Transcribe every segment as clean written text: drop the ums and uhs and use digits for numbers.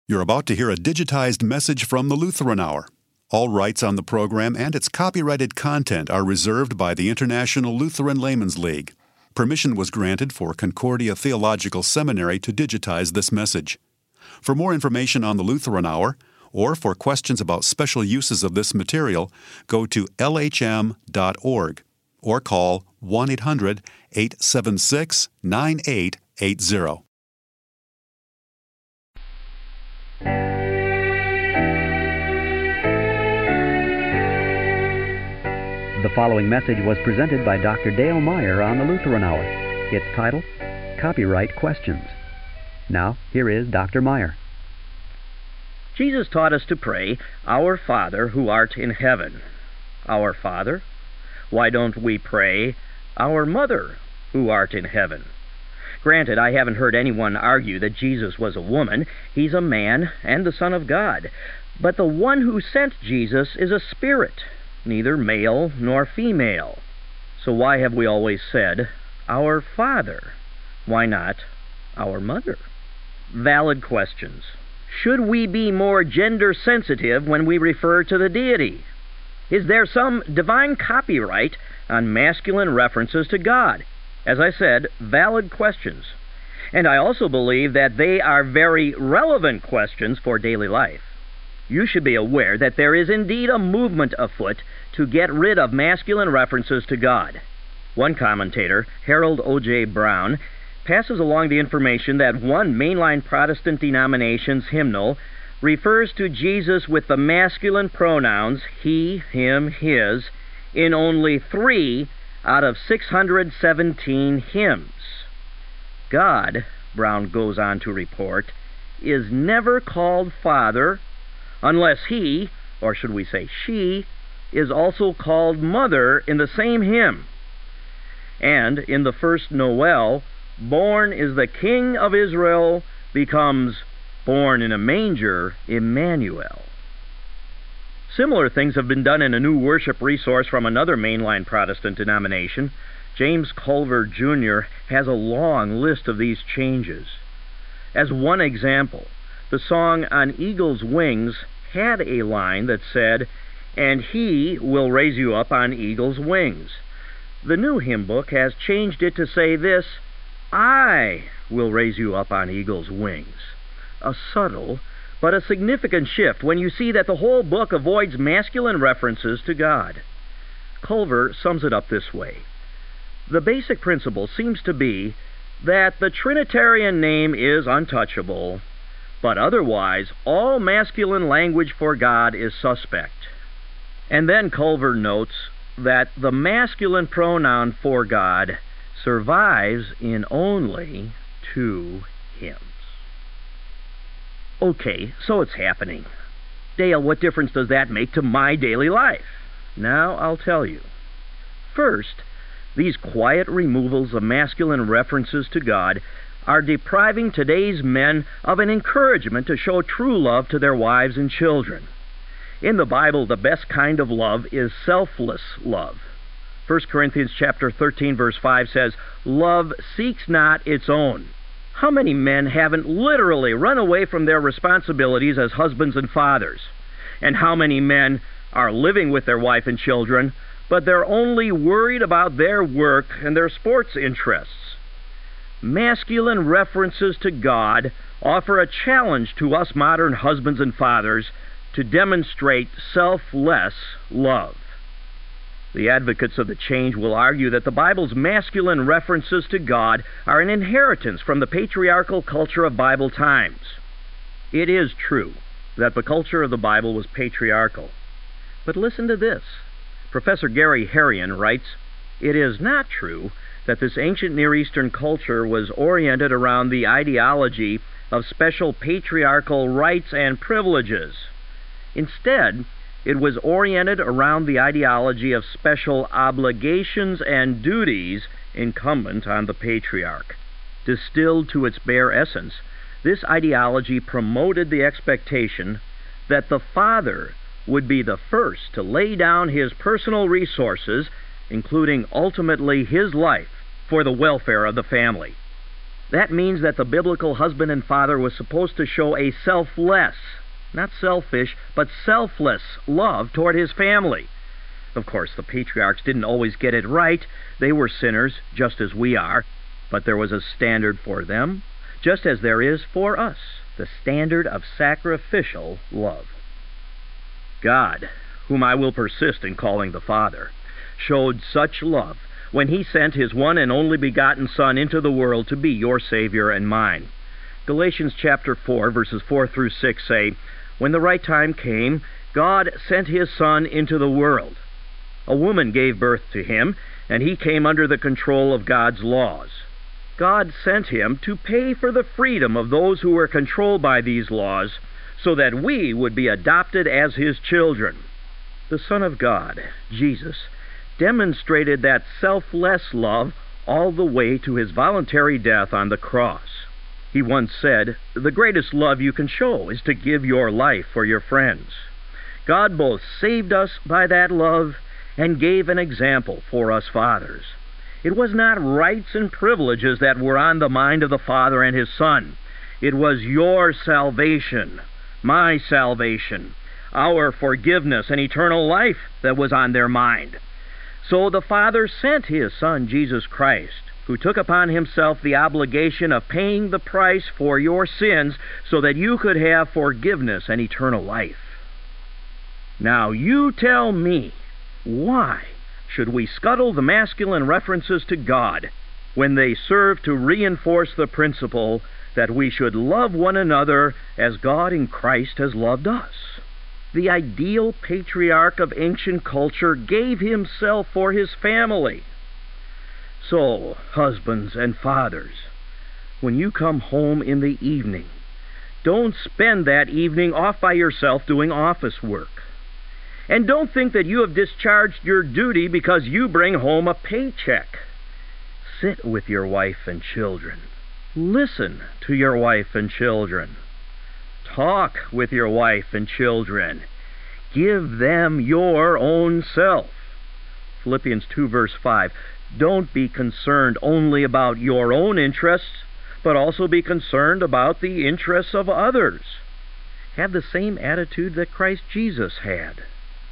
You're about to hear a digitized message from the Lutheran Hour. All rights on the program and its copyrighted content are reserved by the International Lutheran Laymen's League. Permission was granted for Concordia Theological Seminary to digitize this message. For more information on the Lutheran Hour, or for questions about special uses of this material, go to lhm.org or call 1-800-876-9880. The following message was presented by Dr. Dale Meyer on the Lutheran Hour. It's titled, Copyright Questions. Now, here is Dr. Meyer. Jesus taught us to pray, Our Father who art in heaven. Our Father? Why don't we pray, Our Mother who art in heaven? Granted, I haven't heard anyone argue that Jesus was a woman. He's a man and the Son of God. But the one who sent Jesus is a spirit, neither male nor female. So why have we always said, Our Father? Why not, Our Mother? Valid questions. Should we be more gender-sensitive when we refer to the deity? Is there some divine copyright on masculine references to God? As I said, valid questions. And I also believe that they are very relevant questions for daily life. You should be aware that there is indeed a movement afoot to get rid of masculine references to God. One commentator, Harold O.J. Brown, passes along the information that one mainline Protestant denomination's hymnal refers to Jesus with the masculine pronouns he, him, his in only 3 out of 617 hymns. God, Brown goes on to report, is never called Father unless he, or should we say she, is also called Mother in the same hymn. And in the first Noel, born is the King of Israel becomes born in a manger, Emmanuel. Similar things have been done in a new worship resource from another mainline Protestant denomination. James Culver Jr. has a long list of these changes. As one example, the song On Eagle's Wings had a line that said, And he will raise you up on eagle's wings. The new hymn book has changed it to say this, I will raise you up on eagle's wings. A subtle but a significant shift when you see that the whole book avoids masculine references to God. Culver sums it up this way. The basic principle seems to be that the Trinitarian name is untouchable, but otherwise all masculine language for God is suspect. And then Culver notes that the masculine pronoun for God survives in only 2 hymns. Okay, so it's happening. Dale, what difference does that make to my daily life? Now I'll tell you. First, these quiet removals of masculine references to God are depriving today's men of an encouragement to show true love to their wives and children. In the Bible, the best kind of love is selfless love. 1 Corinthians chapter 13, verse 5 says, Love seeks not its own. How many men haven't literally run away from their responsibilities as husbands and fathers? And how many men are living with their wife and children, but they're only worried about their work and their sports interests? Masculine references to God offer a challenge to us modern husbands and fathers to demonstrate selfless love. The advocates of the change will argue that the Bible's masculine references to God are an inheritance from the patriarchal culture of Bible times. It is true that the culture of the Bible was patriarchal. But listen to this. Professor Gary Herian writes, It is not true that this ancient Near Eastern culture was oriented around the ideology of special patriarchal rights and privileges. Instead, it was oriented around the ideology of special obligations and duties incumbent on the patriarch. Distilled to its bare essence, this ideology promoted the expectation that the father would be the first to lay down his personal resources, including ultimately his life, for the welfare of the family. That means that the biblical husband and father was supposed to show a selfless, not selfish, but selfless love toward his family. Of course, the patriarchs didn't always get it right. They were sinners, just as we are. But there was a standard for them, just as there is for us, the standard of sacrificial love. God, whom I will persist in calling the Father, showed such love when he sent his one and only begotten Son into the world to be your Savior and mine. Galatians chapter 4, verses 4 through 6 say, "When the right time came, God sent his Son into the world. A woman gave birth to him, and he came under the control of God's laws. God sent him to pay for the freedom of those who were controlled by these laws, so that we would be adopted as his children. The Son of God, Jesus, demonstrated that selfless love all the way to his voluntary death on the cross. He once said, 'The greatest love you can show is to give your life for your friends.' God both saved us by that love and gave an example for us fathers. It was not rights and privileges that were on the mind of the Father and his Son. It was your salvation, my salvation, our forgiveness and eternal life that was on their mind. So the Father sent his Son, Jesus Christ, who took upon himself the obligation of paying the price for your sins so that you could have forgiveness and eternal life. Now you tell me, why should we scuttle the masculine references to God when they serve to reinforce the principle that we should love one another as God in Christ has loved us? The ideal patriarch of ancient culture gave himself for his family. So, husbands and fathers, when you come home in the evening, don't spend that evening off by yourself doing office work. And don't think that you have discharged your duty because you bring home a paycheck. Sit with your wife and children. Listen to your wife and children. Talk with your wife and children. Give them your own self. Philippians 2 verse 5. Don't be concerned only about your own interests, but also be concerned about the interests of others. Have the same attitude that Christ Jesus had.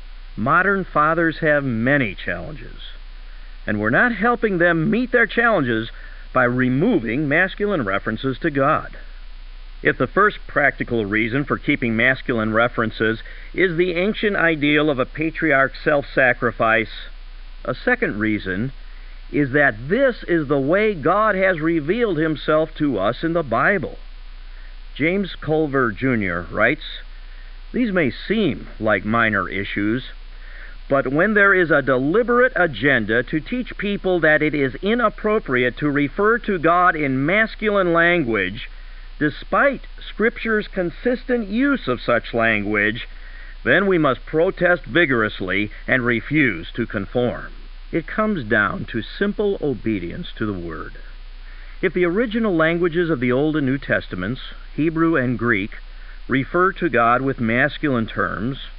Modern fathers have many challenges, and we're not helping them meet their challenges by removing masculine references to God. If the first practical reason for keeping masculine references is the ancient ideal of a patriarch's self-sacrifice, a second reason is that this is the way God has revealed himself to us in the Bible. James Culver Jr. writes, "These may seem like minor issues, but when there is a deliberate agenda to teach people that it is inappropriate to refer to God in masculine language, despite Scripture's consistent use of such language, then we must protest vigorously and refuse to conform." It comes down to simple obedience to the Word. If the original languages of the Old and New Testaments, Hebrew and Greek, refer to God with masculine terms,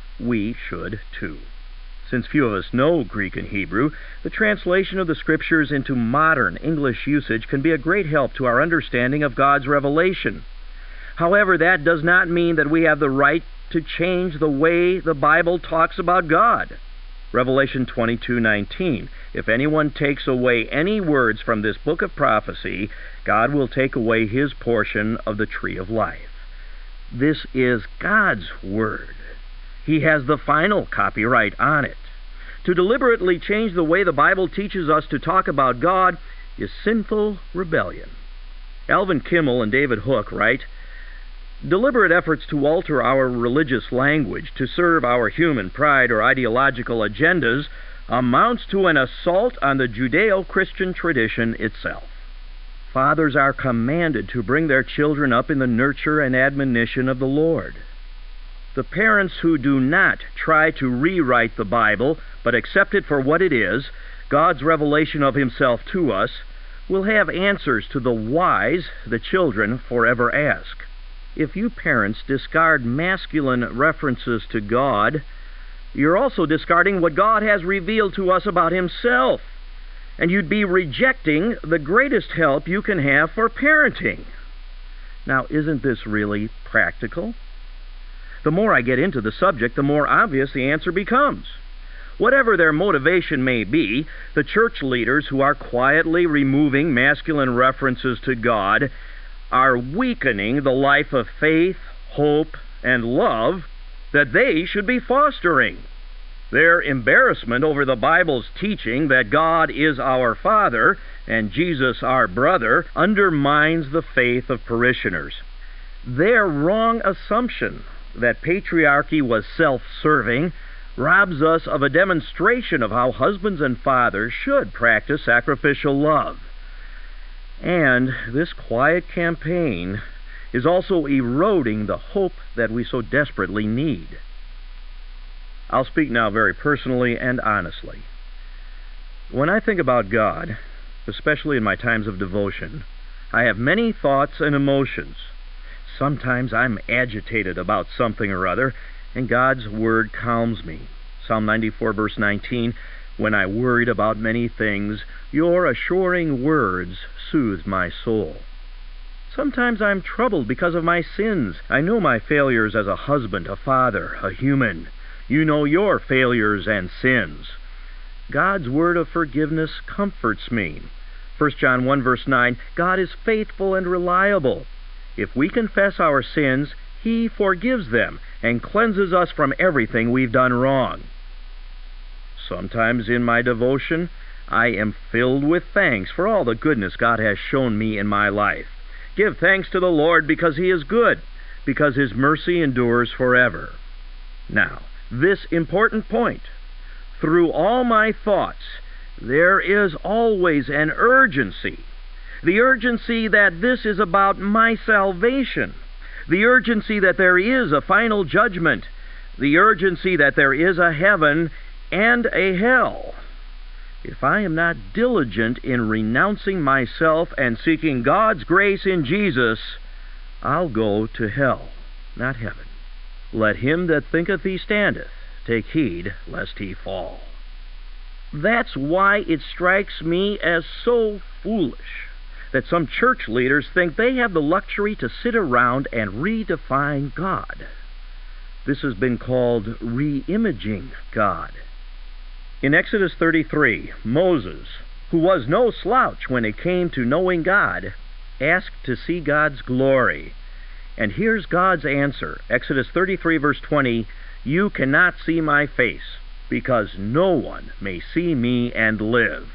we should too. Since few of us know Greek and Hebrew, the translation of the Scriptures into modern English usage can be a great help to our understanding of God's revelation. However, that does not mean that we have the right to change the way the Bible talks about God. Revelation 22:19, "If anyone takes away any words from this book of prophecy, God will take away his portion of the tree of life." This is God's Word. He has the final copyright on it. To deliberately change the way the Bible teaches us to talk about God is sinful rebellion. Alvin Kimmel and David Hook write, "Deliberate efforts to alter our religious language to serve our human pride or ideological agendas amounts to an assault on the Judeo-Christian tradition itself." Fathers are commanded to bring their children up in the nurture and admonition of the Lord. The parents who do not try to rewrite the Bible, but accept it for what it is, God's revelation of himself to us, will have answers to the whys the children forever ask. If you parents discard masculine references to God, you're also discarding what God has revealed to us about himself. and you'd be rejecting the greatest help you can have for parenting. Now, isn't this really practical? The more I get into the subject, the more obvious the answer becomes. Whatever their motivation may be, the church leaders who are quietly removing masculine references to God are weakening the life of faith, hope, and love that they should be fostering. Their embarrassment over the Bible's teaching that God is our Father and Jesus our brother undermines the faith of parishioners. Their wrong assumption that patriarchy was self-serving robs us of a demonstration of how husbands and fathers should practice sacrificial love. And this quiet campaign is also eroding the hope that we so desperately need. I'll speak now very personally and honestly. When I think about God, especially in my times of devotion, I have many thoughts and emotions. Sometimes I'm agitated about something or other, and God's Word calms me. Psalm 94, verse 19, "When I worried about many things, your assuring words soothed my soul." Sometimes I'm troubled because of my sins. I know my failures as a husband, a father, a human. You know your failures and sins. God's word of forgiveness comforts me. 1 John 1, verse 9, God is faithful and reliable. If we confess our sins, He forgives them and cleanses us from everything we've done wrong. Sometimes in my devotion, I am filled with thanks for all the goodness God has shown me in my life. Give thanks to the Lord because He is good, because His mercy endures forever. Now, this important point. Through all my thoughts, there is always an urgency. The urgency that this is about my salvation. The urgency that there is a final judgment. The urgency that there is a heaven and a hell. If I am not diligent in renouncing myself and seeking God's grace in Jesus, I'll go to hell, not heaven. Let him that thinketh he standeth take heed lest he fall. That's why it strikes me as so foolish that some church leaders think they have the luxury to sit around and redefine God. This has been called re-imaging God. In Exodus 33, Moses, who was no slouch when it came to knowing God, asked to see God's glory. And here's God's answer. Exodus 33, verse 20, "You cannot see my face, because no one may see me and live."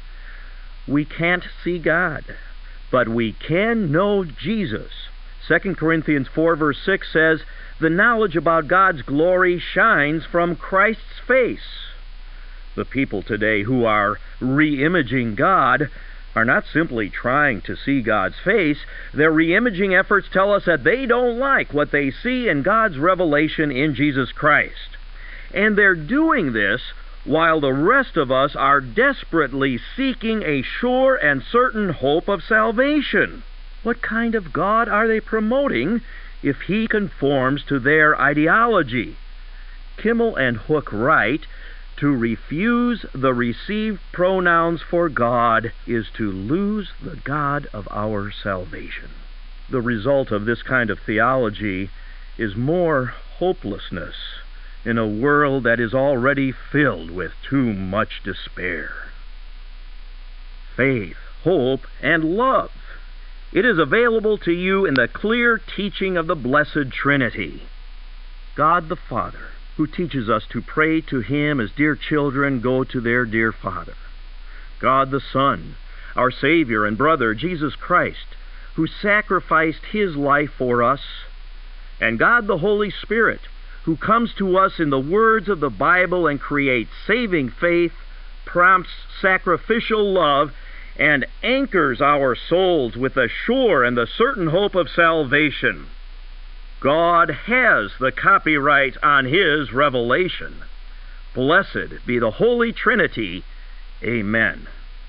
We can't see God, but we can know Jesus. 2 Corinthians 4, verse 6 says, "The knowledge about God's glory shines from Christ's face." The people today who are re-imaging God are not simply trying to see God's face. Their re-imaging efforts tell us that they don't like what they see in God's revelation in Jesus Christ. And they're doing this while the rest of us are desperately seeking a sure and certain hope of salvation. What kind of God are they promoting if He conforms to their ideology? Kimmel and Hook write, "To refuse the received pronouns for God is to lose the God of our salvation." The result of this kind of theology is more hopelessness in a world that is already filled with too much despair. Faith, hope, and love. It is available to you in the clear teaching of the Blessed Trinity. God the Father, who teaches us to pray to Him as dear children go to their dear Father. God the Son, our Savior and brother, Jesus Christ, who sacrificed His life for us. And God the Holy Spirit, who comes to us in the words of the Bible and creates saving faith, prompts sacrificial love, and anchors our souls with the sure and the certain hope of salvation. God has the copyright on His revelation. Blessed be the Holy Trinity. Amen.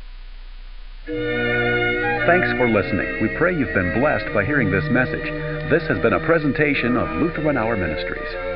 Thanks for listening. We pray you've been blessed by hearing this message. This has been a presentation of Lutheran Hour Ministries.